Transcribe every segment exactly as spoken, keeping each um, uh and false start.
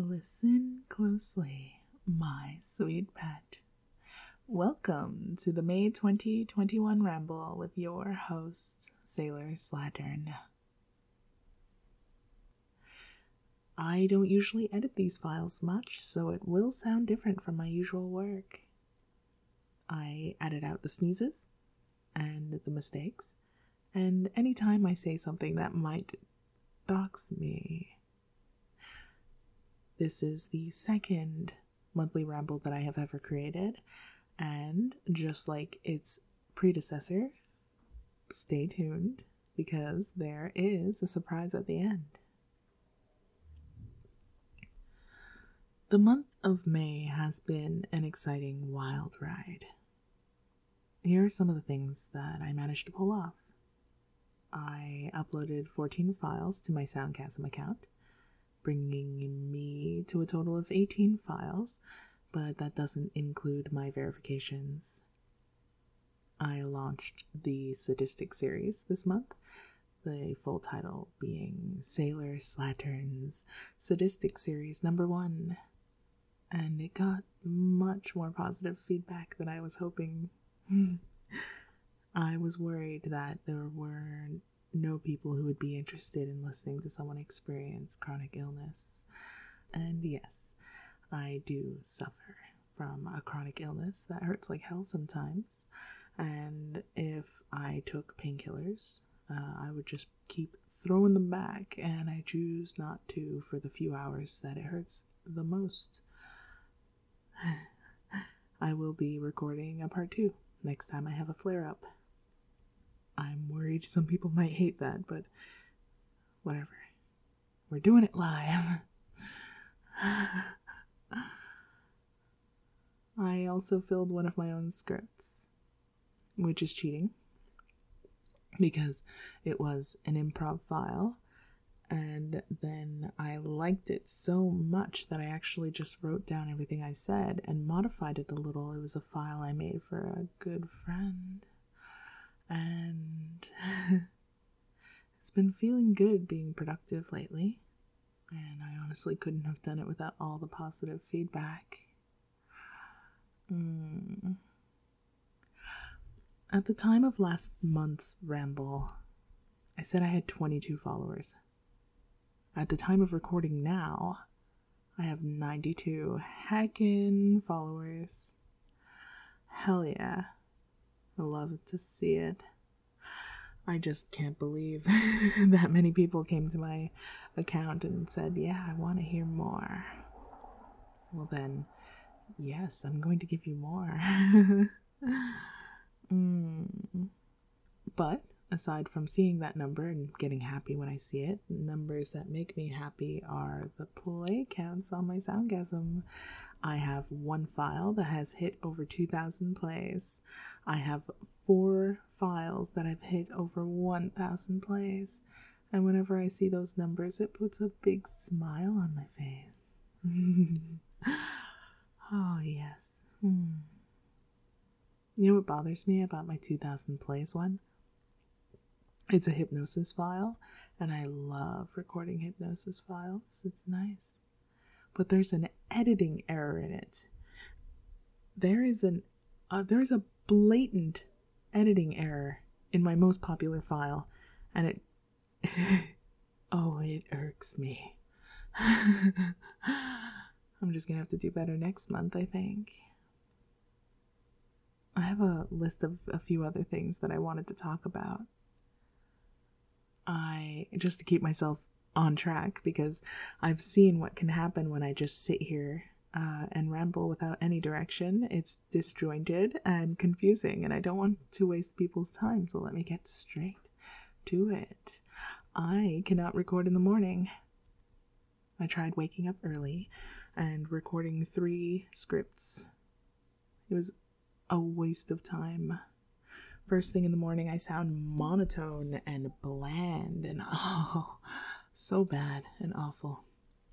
Listen closely, my sweet pet. Welcome to the May twenty twenty-one Ramble with your host, Sailor Slattern. I don't usually edit these files much, so it will sound different from my usual work. I edit out the sneezes and the mistakes, and any time I say something that might dox me. This is the second monthly ramble that I have ever created, and just like its predecessor, stay tuned because there is a surprise at the end. The month of May has been an exciting wild ride. Here are some of the things that I managed to pull off. I uploaded fourteen files to my Soundchasm account, bringing me to a total of eighteen files, but that doesn't include my verifications. I launched the Sadistic series this month, the full title being Sailor Slattern's Sadistic Series Number One, and it got much more positive feedback than I was hoping. I was worried that there were no people who would be interested in listening to someone experience chronic illness. And yes, I do suffer from a chronic illness that hurts like hell sometimes. And if I took painkillers, uh, I would just keep throwing them back, and I choose not to for the few hours that it hurts the most. I will be recording a part two next time I have a flare-up. I'm worried some people might hate that, but whatever. We're doing it live. I also filled one of my own scripts, which is cheating, because it was an improv file, and then I liked it so much that I actually just wrote down everything I said and modified it a little. It was a file I made for a good friend. And it's been feeling good being productive lately, and I honestly couldn't have done it without all the positive feedback. Mm. At the time of last month's ramble, I said I had twenty-two followers. At the time of recording now, I have ninety-two heckin' followers. Hell yeah. I love to see it. I just can't believe that many people came to my account and said, yeah, I want to hear more. Well then, yes, I'm going to give you more. mm. But aside from seeing that number and getting happy when I see it, numbers that make me happy are the play counts on my Soundchasm. I have one file that has hit over two thousand plays. I have four files that have hit over one thousand plays. And whenever I see those numbers, it puts a big smile on my face. Oh, yes. Hmm. You know what bothers me about my two thousand plays one? It's a hypnosis file, and I love recording hypnosis files. It's nice. But there's an editing error in it. There is an uh, there's a blatant editing error in my most popular file, and it oh, it irks me. I'm just gonna have to do better next month, I think. I have a list of a few other things that I wanted to talk about. I just to keep myself on track, because I've seen what can happen when I just sit here uh, and ramble without any direction. It's disjointed and confusing, and I don't want to waste people's time, so let me get straight to it. I cannot record in the morning. I tried waking up early and recording three scripts. It was a waste of time. First thing in the morning, I sound monotone and bland, and oh, so bad and awful.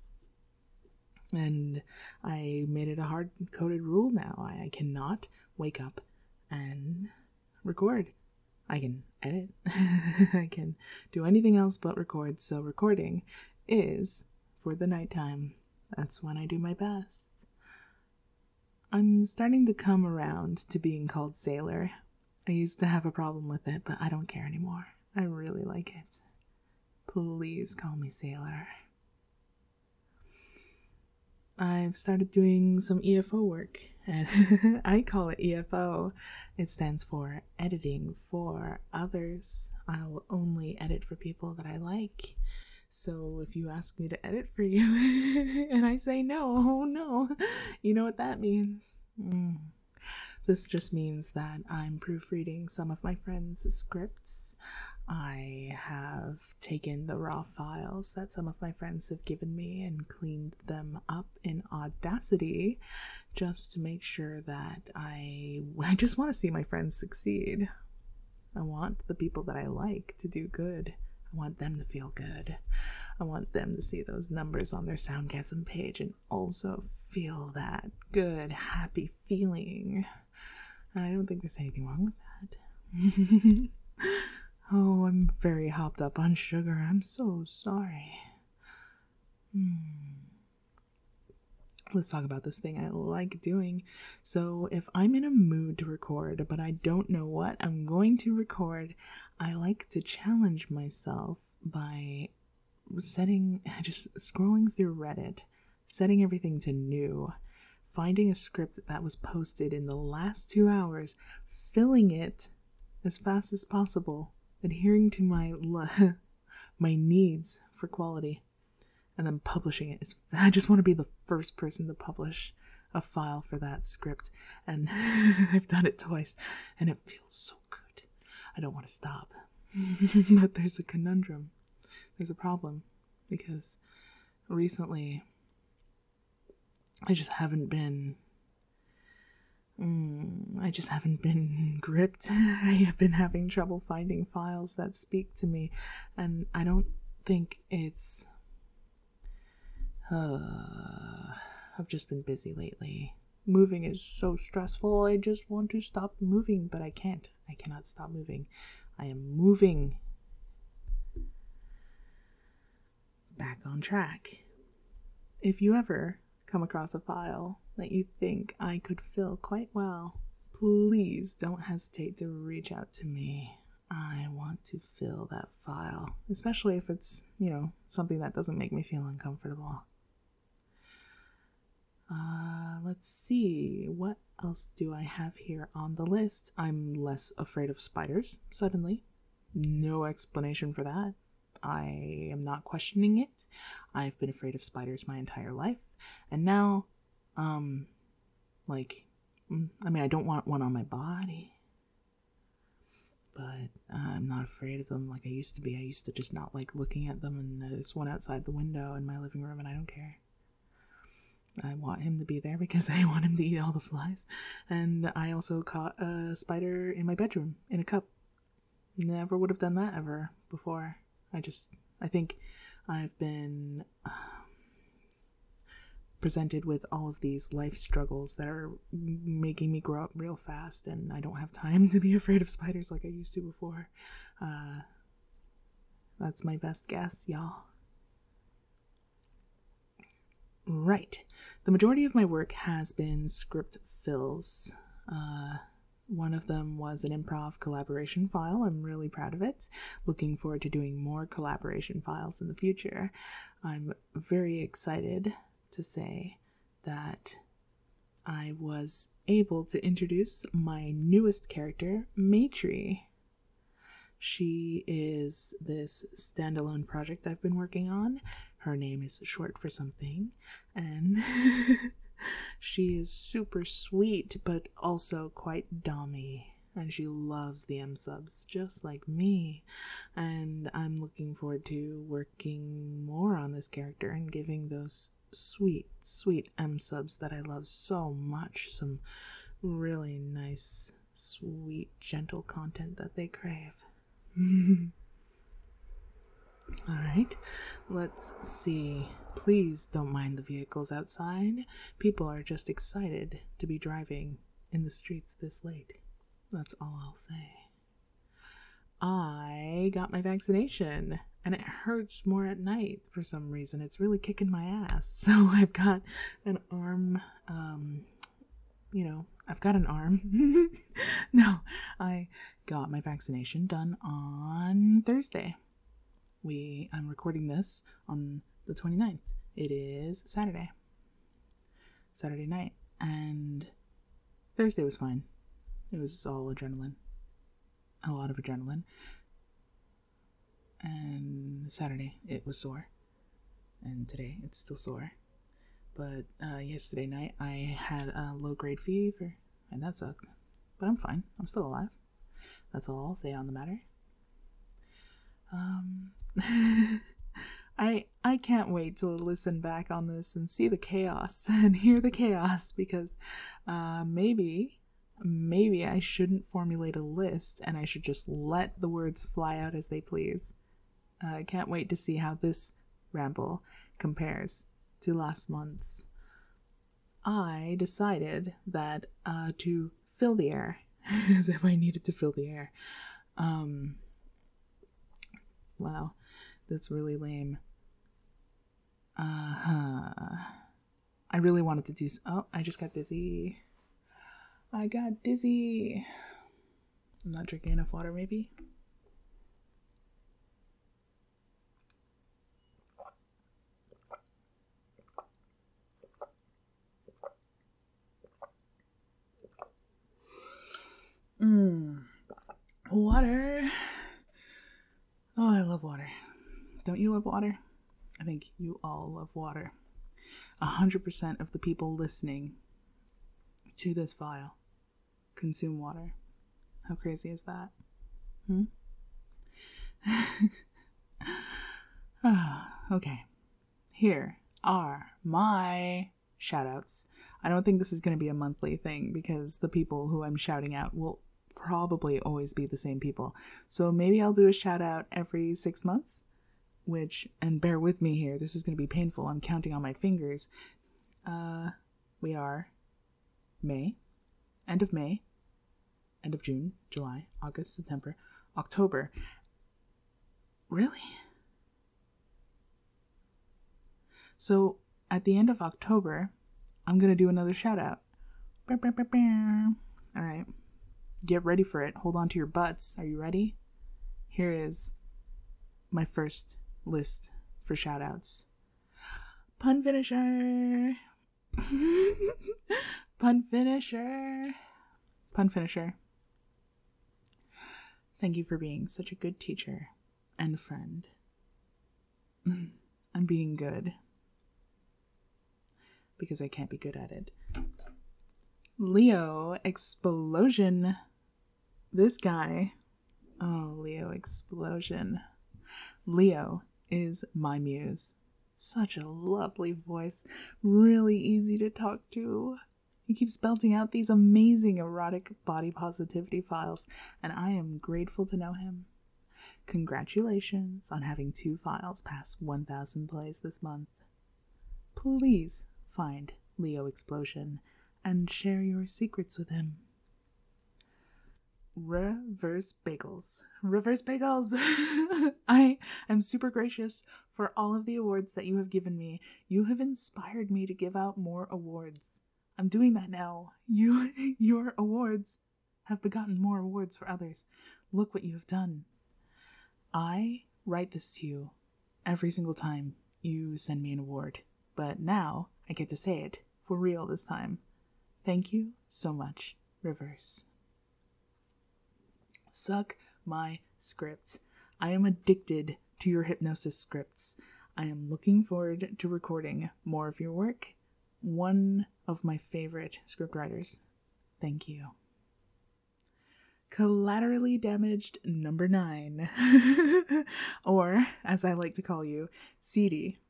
And I made it a hard-coded rule now. I, I cannot wake up and record. I can edit. I can do anything else but record. So recording is for the nighttime. That's when I do my best. I'm starting to come around to being called Sailor. I used to have a problem with it, but I don't care anymore. I really like it. Please call me Sailor. I've started doing some E F O work, and I call it E F O. It stands for editing for others. I'll only edit for people that I like. So if you ask me to edit for you and I say no, oh no, you know what that means. Mm. This just means that I'm proofreading some of my friends' scripts. I have taken the raw files that some of my friends have given me and cleaned them up in Audacity just to make sure that I, I just want to see my friends succeed. I want the people that I like to do good. I want them to feel good. I want them to see those numbers on their Soundgasm page and also feel that good, happy feeling. And I don't think there's anything wrong with that. Oh, I'm very hopped up on sugar. I'm so sorry. Hmm. Let's talk about this thing I like doing. So if I'm in a mood to record, but I don't know what I'm going to record, I like to challenge myself by setting, just scrolling through Reddit, setting everything to new, finding a script that was posted in the last two hours, filling it as fast as possible, adhering to my my needs for quality, and then publishing it. I just want to be the first person to publish a file for that script, and I've done it twice, and it feels so good. I don't want to stop. But there's a conundrum. There's a problem, because recently I just haven't been Mm, I just haven't been gripped. I have been having trouble finding files that speak to me, and I don't think it's... Uh, I've just been busy lately. Moving is so stressful. I just want to stop moving, but I can't. I cannot stop moving. I am moving back on track. If you ever come across a file that you think I could fill quite well, please don't hesitate to reach out to me. I want to fill that file, especially if it's, you know, something that doesn't make me feel uncomfortable. Uh, let's see, what else do I have here on the list? I'm less afraid of spiders, suddenly. No explanation for that. I am not questioning it. I've been afraid of spiders my entire life, and now, um, like, I mean, I don't want one on my body, but uh, I'm not afraid of them like I used to be. I used to just not like looking at them, and there's one outside the window in my living room, and I don't care. I want him to be there because I want him to eat all the flies. And I also caught a spider in my bedroom in a cup. Never would have done that ever before. I just, I think I've been uh, presented with all of these life struggles that are making me grow up real fast, and I don't have time to be afraid of spiders like I used to before. Uh, that's my best guess, y'all. Right. The majority of my work has been script fills. Uh, one of them was an improv collaboration file. I'm really proud of it. Looking forward to doing more collaboration files in the future. I'm very excited to say that I was able to introduce my newest character, Maitri. She is this standalone project I've been working on. Her name is short for something, and she is super sweet, but also quite dommy, and she loves the M-subs, just like me, and I'm looking forward to working more on this character and giving those sweet, sweet M-subs that I love so much some really nice, sweet, gentle content that they crave. Alright, let's see. Please don't mind the vehicles outside. People are just excited to be driving in the streets this late. That's all I'll say. I got my vaccination. and it hurts more at night for some reason. It's really kicking my ass. So I've got an arm, um, you know, I've got an arm. No, I got my vaccination done on Thursday. We, I'm recording this on the twenty-ninth. It is Saturday. Saturday night. And Thursday was fine. It was all adrenaline. A lot of adrenaline. And Saturday, it was sore. And today, it's still sore. But uh, yesterday night, I had a low-grade fever, and that sucked. But I'm fine. I'm still alive. That's all I'll say on the matter. Um, I I can't wait to listen back on this and see the chaos and hear the chaos, because uh, maybe, maybe I shouldn't formulate a list and I should just let the words fly out as they please. Uh, I can't wait to see how this ramble compares to last month's. I decided that uh, to fill the air, as if I needed to fill the air. Um, wow, that's really lame. Uh-huh. I really wanted to do... Oh, I just got dizzy. I got dizzy. I'm not drinking enough water, maybe? Mmm. Water. Oh, I love water. Don't you love water? I think you all love water. A hundred percent of the people listening to this file consume water. How crazy is that? Hmm? Okay. Here are my shoutouts. I don't think this is going to be a monthly thing, because the people who I'm shouting out will probably always be the same people. So maybe I'll do a shout out every six months, which, and bear with me here, this is going to be painful. I'm counting on my fingers. Uh, we are May, end of May, end of June, July, August, September, October. Really? So at the end of October, I'm going to do another shout out. All right. Get ready for it. Hold on to your butts. Are you ready? Here is my first list for shoutouts. Pun finisher. Pun finisher. Pun finisher. Thank you for being such a good teacher and friend. I'm being good, because I can't be good at it. Leo Explosion. This guy. Oh, Leo Explosion. Leo is my muse. Such a lovely voice. Really easy to talk to. He keeps belting out these amazing erotic body positivity files, and I am grateful to know him. Congratulations on having two files pass one thousand plays this month. Please find Leo Explosion and share your secrets with him. Reverse Bagels. Reverse Bagels! I am super gracious for all of the awards that you have given me. You have inspired me to give out more awards. I'm doing that now. You, your awards have begotten more awards for others. Look what you have done. I write this to you every single time you send me an award, but now I get to say it for real this time. Thank you so much, Reverse. Suck my script. I am addicted to your hypnosis scripts. I am looking forward to recording more of your work. One of my favorite scriptwriters. Thank you. Collaterally Damaged number nine. Or, as I like to call you, C D.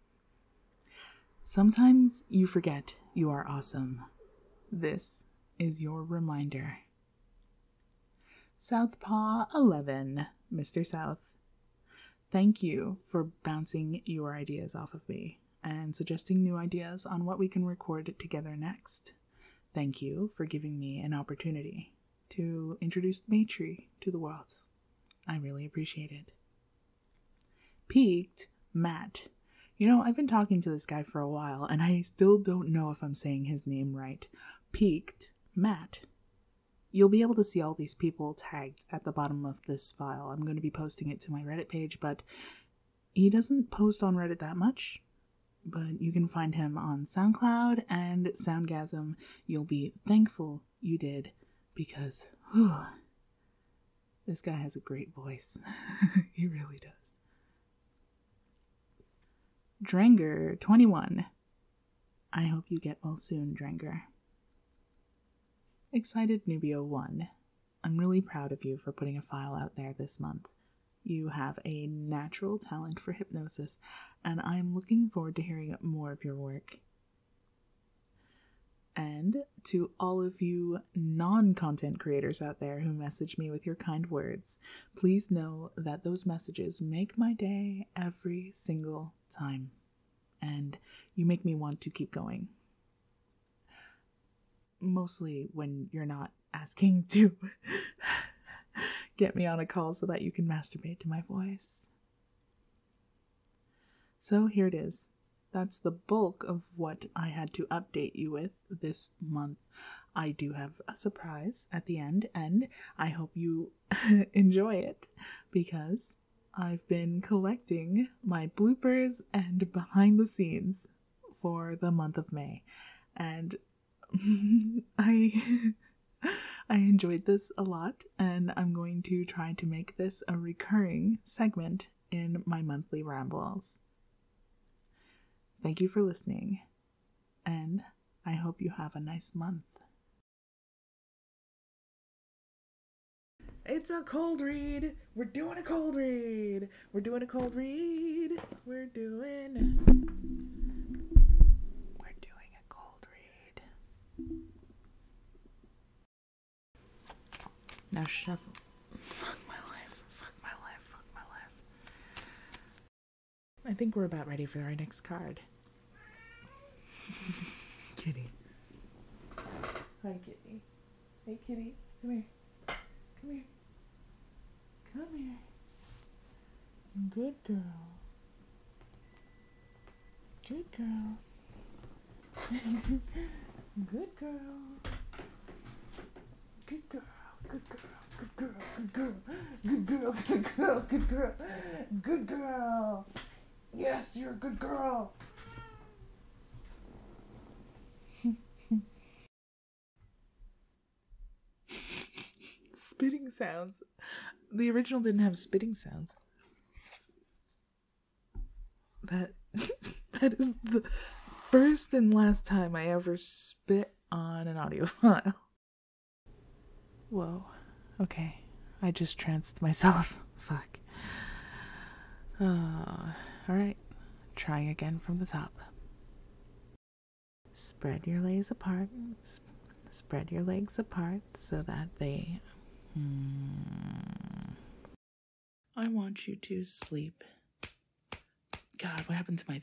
Sometimes you forget you are awesome. This is your reminder. Southpaw eleven, Mister South. Thank you for bouncing your ideas off of me and suggesting new ideas on what we can record together next. Thank you for giving me an opportunity to introduce Maytree to the world. I really appreciate it. Peaked Matt. You know, I've been talking to this guy for a while, and I still don't know if I'm saying his name right. Peaked Matt. You'll be able to see all these people tagged at the bottom of this file. I'm going to be posting it to my Reddit page, but he doesn't post on Reddit that much. But you can find him on SoundCloud and Soundgasm. You'll be thankful you did, because whew, this guy has a great voice. He really does. Dranger twenty-one. I hope you get well soon, Dranger. Excited Nubio one. I'm really proud of you for putting a file out there this month. You have a natural talent for hypnosis, and I'm looking forward to hearing more of your work. And to all of you non-content creators out there who message me with your kind words, please know that those messages make my day every single time, and you make me want to keep going. Mostly when you're not asking to get me on a call so that you can masturbate to my voice. So here it is. That's the bulk of what I had to update you with this month. I do have a surprise at the end, and I hope you enjoy it, because I've been collecting my bloopers and behind the scenes for the month of May, and I I enjoyed this a lot, and I'm going to try to make this a recurring segment in my monthly rambles. Thank you for listening, and I hope you have a nice month. It's a cold read. We're doing a cold read. We're doing a cold read. We're doing... We're doing a cold read. Now shut... Fuck my life. Fuck my life. Fuck my life. I think we're about ready for our next card. Kitty. Hi, Kitty. Hey, Kitty. Come here. Come here. Come here. Good girl. Good girl. Good girl. Good girl. Good girl. Good girl. Good girl. Good girl. Good girl. Good girl. Good girl. Yes, you're a good girl. Spitting sounds. The original didn't have spitting sounds. That that is the first and last time I ever spit on an audio file. Whoa. Okay. I just tranced myself. Fuck. Uh, alright. Trying again from the top. Spread your legs apart. Sp- spread your legs apart so that they... Hmm. I want you to sleep. God, what happened to my...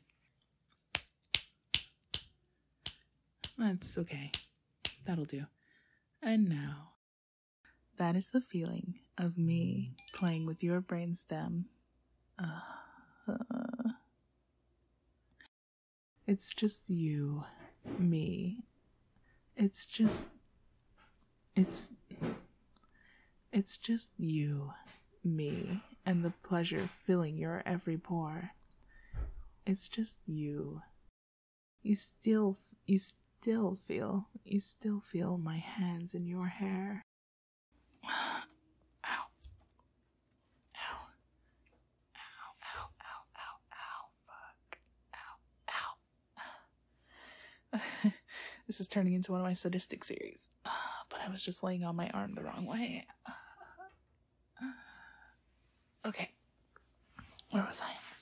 That's okay. That'll do. And now, that is the feeling of me playing with your brainstem. Uh, uh, it's just you, me. It's just... It's... It's just you, me, and the pleasure filling your every pore. It's just you. You still, you still feel, you still feel my hands in your hair. Ow. Ow. Ow, ow, ow, ow, ow, fuck. Ow, ow. This is turning into one of my sadistic series. Uh, but I was just laying on my arm the wrong way. Okay. Where was I?